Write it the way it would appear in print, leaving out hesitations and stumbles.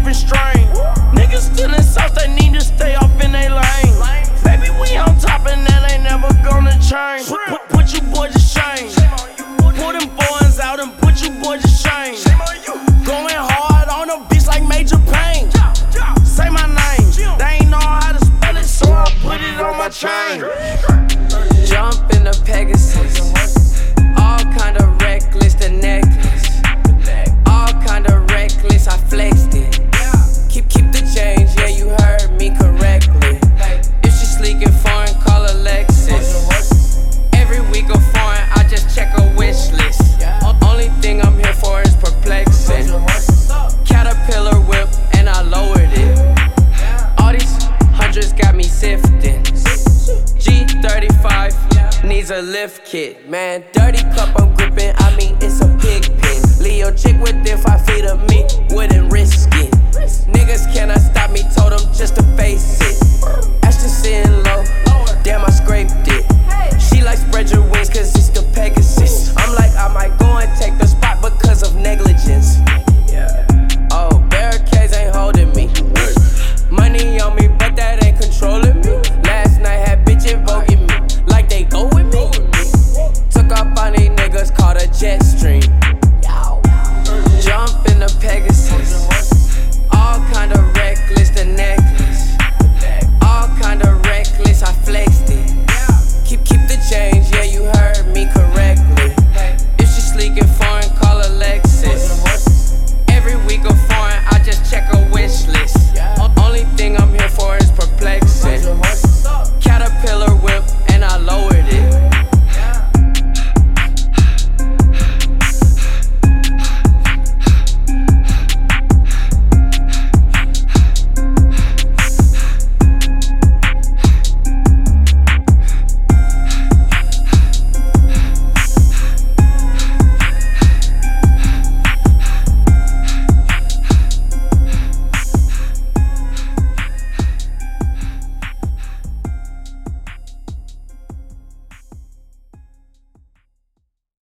different strain. Niggas still in sauce, they need to stay off in they lane. Baby, we on top and that ain't never gonna change. Put you boys to shame. Pull them boys out and put you boys to shame. Going hard on a bitch like Major Payne. Say my name, they ain't know how to spell it, so I put it on my chain. Jump in the Pegasus, all kind of reckless, the necklace, all kind of reckless, I flexed it. Keep the change, yeah, you heard me correctly. If she sleek and foreign, call her Lexus. Every week of foreign, I just check a wish list. Only thing I'm here for is perplexing. Caterpillar whip, and I lowered it. All these hundreds got me sifting. G35 needs a lift kit, man. Dirty cup, I'm gripping.